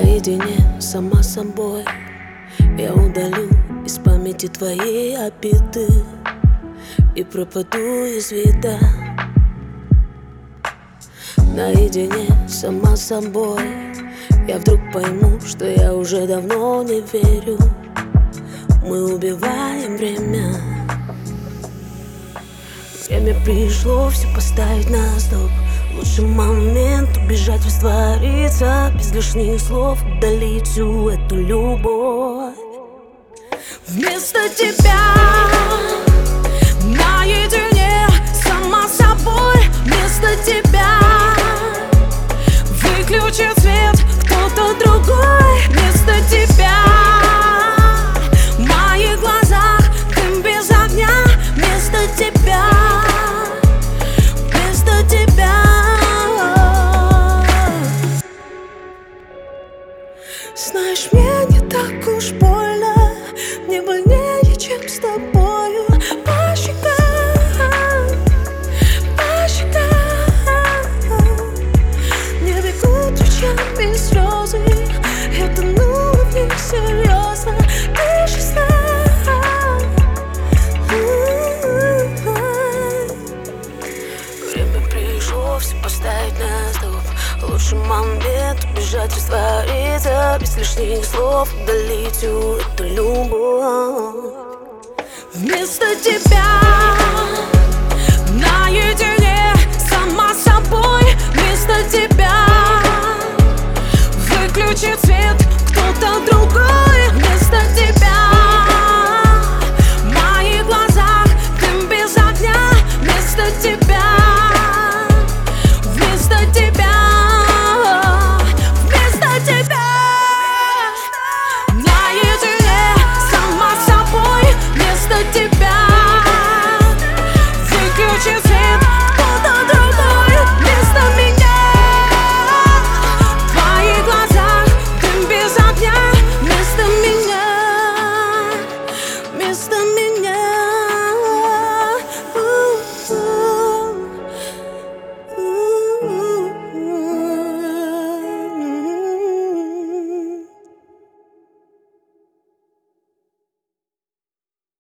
Наедине сама собой я удалю из памяти твои обиды и пропаду из вида. Наедине сама собой я вдруг пойму, что я уже давно не верю. Мы убиваем время. Время пришло все поставить на стоп. Лучший момент убежать, раствориться, без лишних слов удалить всю эту любовь. Вместо тебя наедине сама собой. Вместо тебя выключи свет кто-то другой. Вместо тебя в моих глазах дым без огня. Вместо тебя, вместо тебя. Знаешь, мне не так уж больно, не больнее, чем с тобою. По щекам, по щекам не бегут ручьями слезы. Я тону в них серьезно. Ты же знаешь, время пришло все поставить на стоп. Лучший момент убежать, раствориться, без лишних слов удалить всю эту любовь. Вместо тебя наедине сама собой. Вместо тебя выключи свет кто-то другой.